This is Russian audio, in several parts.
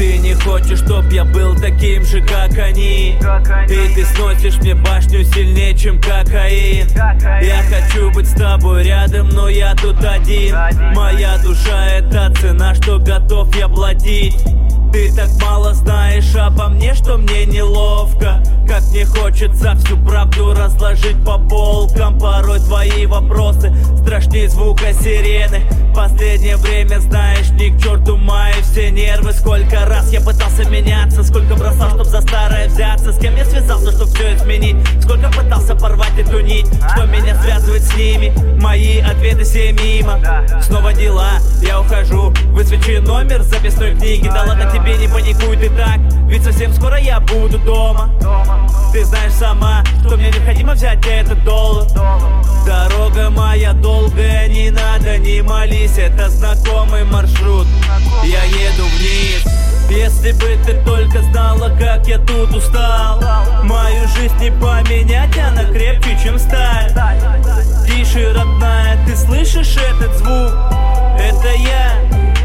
ты не хочешь, чтоб я был таким же, как они. И ты сносишь мне башню сильнее, чем кокаин. Я хочу быть с тобой рядом, но я тут один. Моя душа — это цена, что готов я платить. Ты так мало знаешь обо мне, что мне неловко. Как мне хочется всю правду разложить по полкам. Порой твои вопросы страшнее звука сирены. Последнее время, знаешь, ни к черту мои все нервы. Сколько раз я пытался меняться, сколько бросал, чтоб за старое взяться. С кем я связался, чтоб все изменить? Сколько пытался порвать эту нить, что меня связывает с ними. Мои ответы все мимо. Снова дела, я ухожу. Высвечи номер записной книги. Да ладно тебе, не паникуй ты так, ведь совсем скоро я буду дома. Ты знаешь сама, что мне необходимо взять этот доллар. Дорога моя долгая, не надо, не молись. Это знакомый маршрут, я еду вниз. Если бы ты только знала, как я тут устал. Мою жизнь не поменять, она крепче, чем сталь. Тише, родная, ты слышишь этот звук? Это я,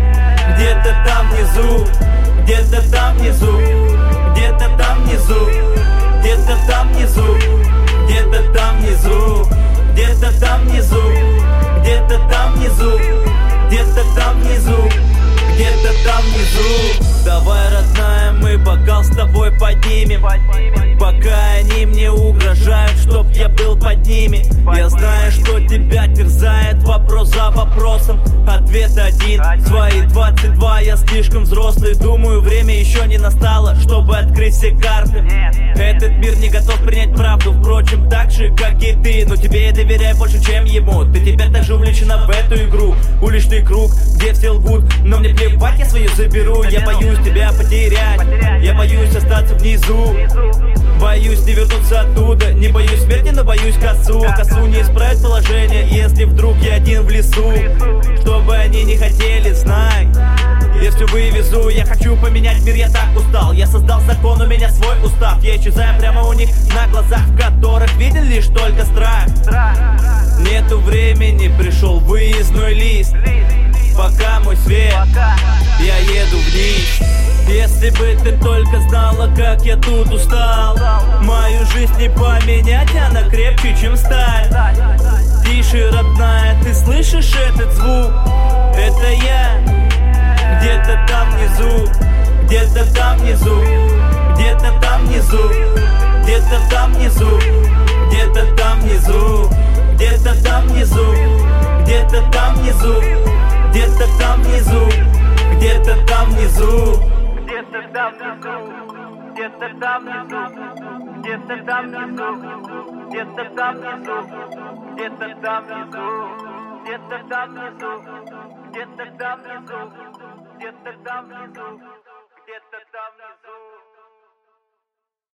где-то там внизу, где-то там внизу, где-то там внизу, где-то там внизу, где-то там внизу, где-то там внизу, где-то там внизу, где-то там внизу, где-то там внизу. Давай, родная, мы бокал с тобой поднимем, пока они мне угрожают, чтоб я был под ними. Я знаю, что тебя терзает вопрос за вопросом. Ответ один, свои 22, я слишком взрослый. Думаю, время еще не настало, чтобы открыть все карты. Этот мир не готов принять правду, впрочем, так же, как и ты. Но тебе я доверяю больше, чем ему. Ты теперь также увлечена в эту игру. Уличный круг, где все лгут, но мне плевать, я свою заберу. Я боюсь тебя потерять, я боюсь остаться внизу. Боюсь не вернуться оттуда. Не боюсь смерти, но боюсь косу. Косу не исправить положение, если вдруг я один в лесу. Чтобы они не хотели, знай, если вывезу. Я хочу поменять мир, я так устал. Я создал закон, у меня свой устав. Я исчезаю прямо у них на глазах, в которых виден лишь только страх. Нету времени, пришел выездной лист. Пока мой свет, я еду вниз. Если бы ты только знала, как я тут устал. Мою жизнь не поменять, она крепче, чем сталь. Тише, родная, ты слышишь этот звук? Это я, где-то там внизу, где-то там внизу, где-то там внизу, где-то там внизу, где-то там внизу, где-то там внизу, где-то там внизу, где-то там внизу, где-то там внизу, где-то там внизу, где-то там внизу, где-то там внизу, где-то там внизу, где-то там внизу, где-то там внизу, где-то там внизу, где-то там внизу, где-то там.